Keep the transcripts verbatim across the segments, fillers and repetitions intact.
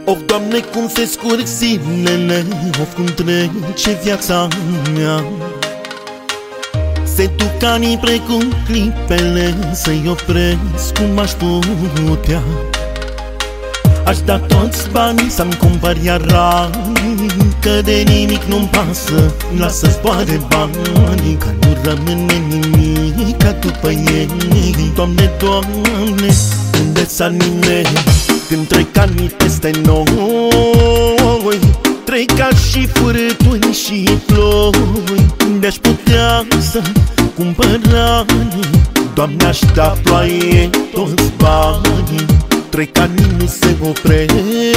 Of, Doamne, cum se scurg zilele, of, cum trece viața mea. Se duc anii precum clipele, să-i opresc cum aș putea. Aș da toți banii să-mi cumpăr iar rani, că de nimic nu-mi pasă, lasă zboare banii, că nu rămâne nimic ca după ei. Doamne, Doamne, unde-s anile când trec anii peste noi? Trec ca și furtuni și ploi, unde-aș putea să cumpăr anii? Doamne, aș da ploaie toți banii. Trec anii, nu se opresc,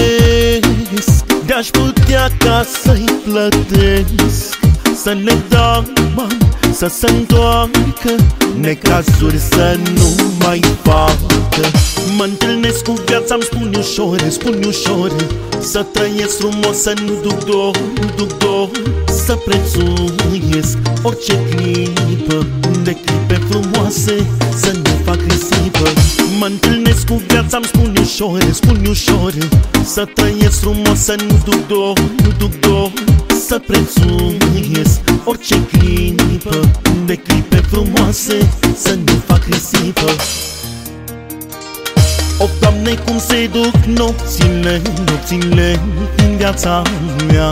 de-aș putea ca să-i plătesc, să ne dau bani, să se întoarcă, necazuri să nu mai facă. Mă întâlnesc cu viața, îmi spun ușor, spun ușor, să trăiesc frumos, să nu duc dor, nu duc dor, să prețuiesc orice clipă, de clipe frumoase, să nu fac risipă. Mă întâlnesc cu viața, îmi spun ușor, spun ușor, să trăiesc frumos, să nu duc dor, nu duc dor, să prețuiesc orice clipă, de clipe frumoase, să nu fac risipă. O, Doamne, cum se duc nopțile, nopțile în viața mea.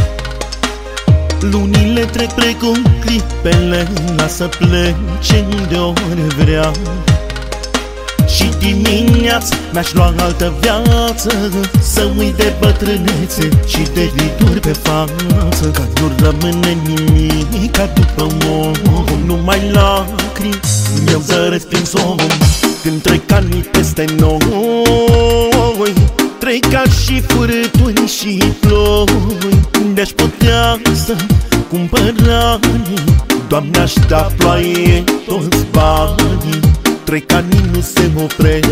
Lunile trec precum clipele, lasă plece de ori vrea. Și dimineața mi-aș lua altă viață, să uit de bătrânețe și de riduri pe față, că nu rămâne nimic ca după om, numai lacrimi, eu zăresc prin somn. Când trec anii peste noi, trec ca și furtuni și ploi, unde-aș putea să cumpăr anii? Doamne, aș da ploaie toți banii. Trec anii, nu se opresc,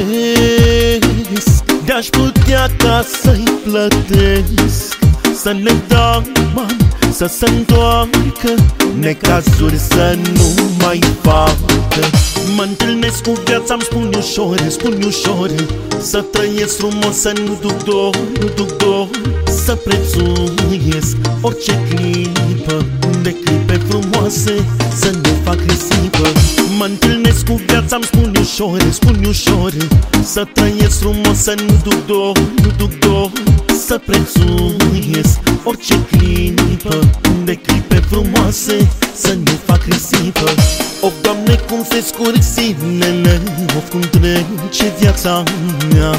de-aș putea ca să-i plătesc, să ne dau bani, să se întoarcă, necazuri să nu mai facă. Mă întâlnesc cu viața, îmi spun ușor, spun ușor, să trăiesc frumos, să nu duc dor, nu duc dor, să prețuiesc orice clipă, de clipe frumoase, să nu fac risipă. Mă întâlnesc cu viața, îmi spun ușor, spun ușor, să trăiesc frumos, să nu duc dor, nu duc dor, să prețuiesc orice clipă, de clipe frumoase, să nu fac risipă. Of, Doamne, cum se scurg zilele, of, cum trece viața mea.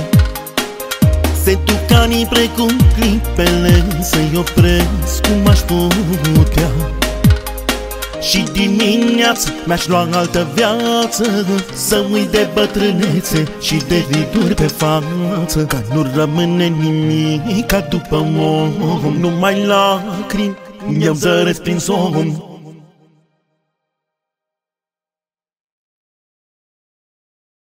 Se duc anii precum clipele, să-i opresc cum aș putea. Și dimineața mi-aș lua altă viață, să uit de bătrânețe și de riduri pe față, că nu rămâne nimic ca după om, numai lacrimi, eu zăresc prin somn.